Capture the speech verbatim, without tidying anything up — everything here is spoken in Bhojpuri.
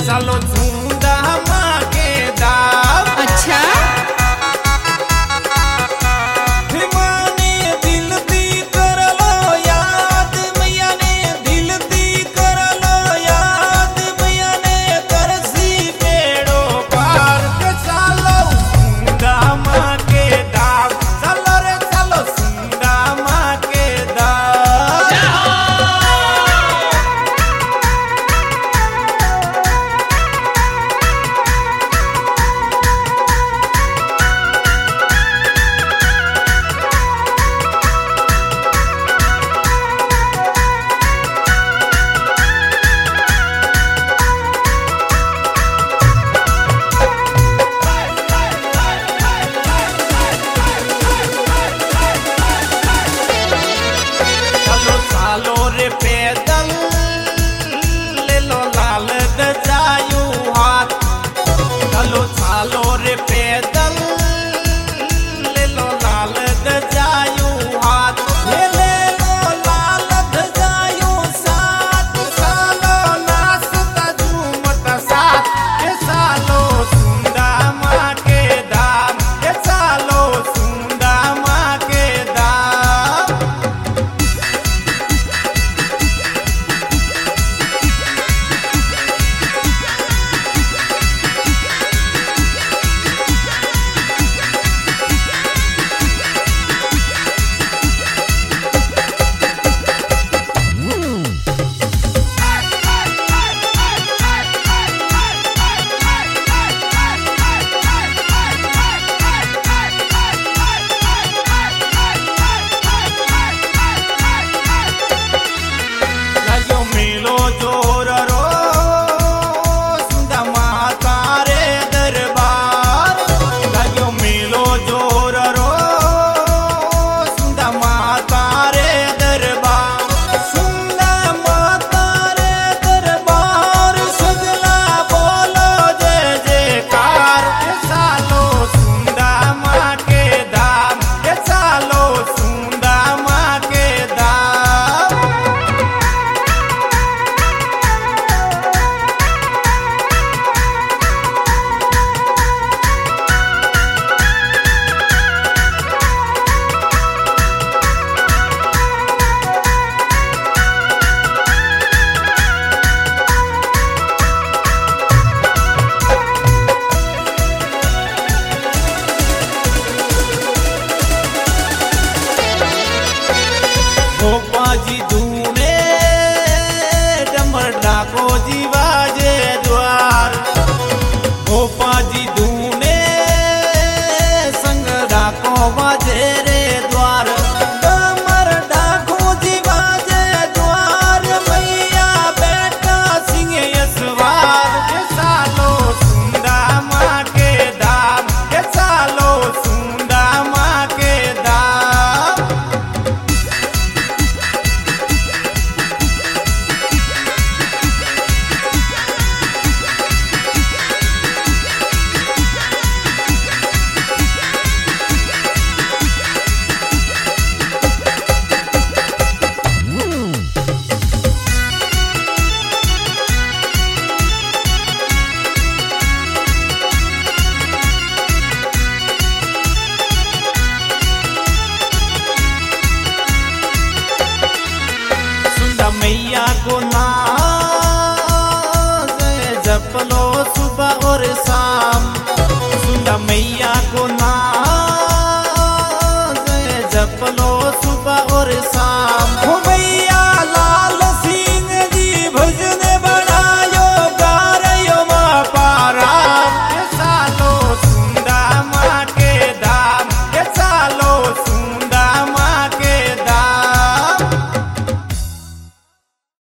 सालो झूंदा माँ के दाव। अच्छा माने दिल दी कर लो याद, मैया ने दिल दी कर लो याद, मैया ने करसी पेड़ो पार के सालो झूंदा माँ के दाव। सालो रे सालो झूंदा माँ के दाव। सालो रे पैदल ले लो लाल गजायू हाथ। चलो सालो रे पैदल ले लो लाल गजायू हाथ। ले ले लो लाल गजायू साथ, सालो नाचता झूमता साथ। ये सालो सुंदा माँ के दाम, ये सालो सुंदा माँ के दाम। लायो मेलो जोर रो सुंदा माता रे दरबार। लायो मेलो जोर रो सुंदा माता रे दरबार। सुंदा माता रे दरबार सगला बोलो जय जयकार। ये सालो सुंदा माँ के दाम, ये सालो सुंदा माँ के दाम। गोपा जी धूने डमर डाको जी बाजे द्वार। गोपा जी धूने संग डाको बाजे रे द्वार। डमर डाको जी बाजे द्वार, मैया बेटा सिंह यसवार। ये सालो सुंदा माँ के दाम, ये सालो सुंदा माँ के दाम। सुंदा मैया को नाम जप लो सुबह और शाम।